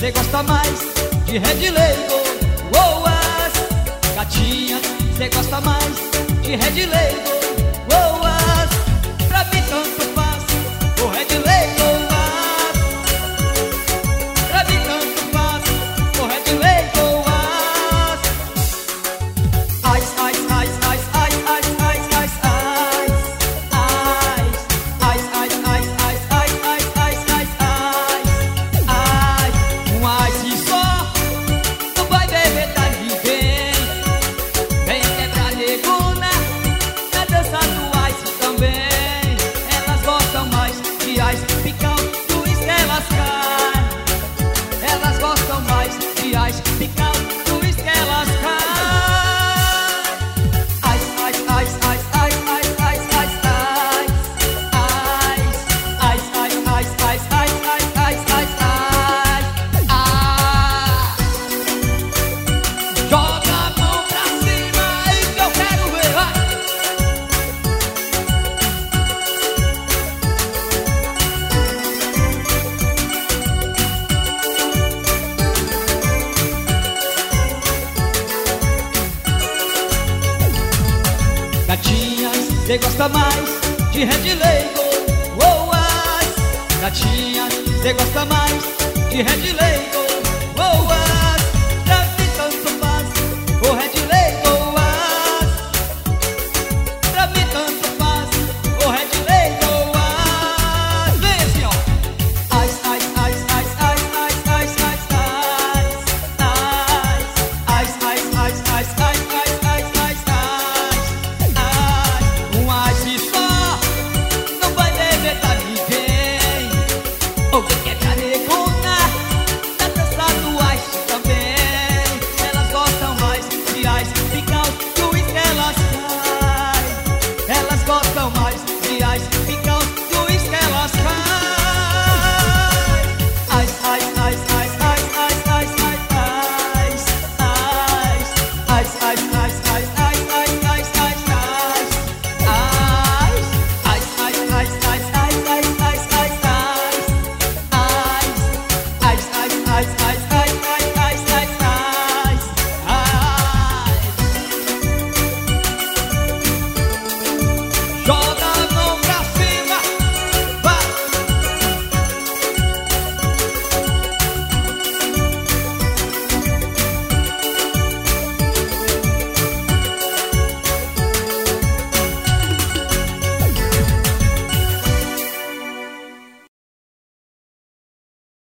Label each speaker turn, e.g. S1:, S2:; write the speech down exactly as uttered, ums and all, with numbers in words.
S1: cê gosta mais de Red Label. Boas gatinhas, cê gosta mais de Red Label. Boas, pra mim tanto faz o Red Label. Pra mim tanto faz o Red Label. Ice, ice, ice, ice, ice, ice, ice, ice, ice, ice, ice, ice, ice, ice, ice, ice, ice, ice, um ice só não vai beber pra ninguém. Vem quebrar neguna na dança do ice também. Elas gostam mais de ice picar do que elas caem. Elas gostam mais de ice picar do que elas caem. Gatinhas, cê gosta mais de Red Label. Boas gatinhas, cê gosta mais de Red Label.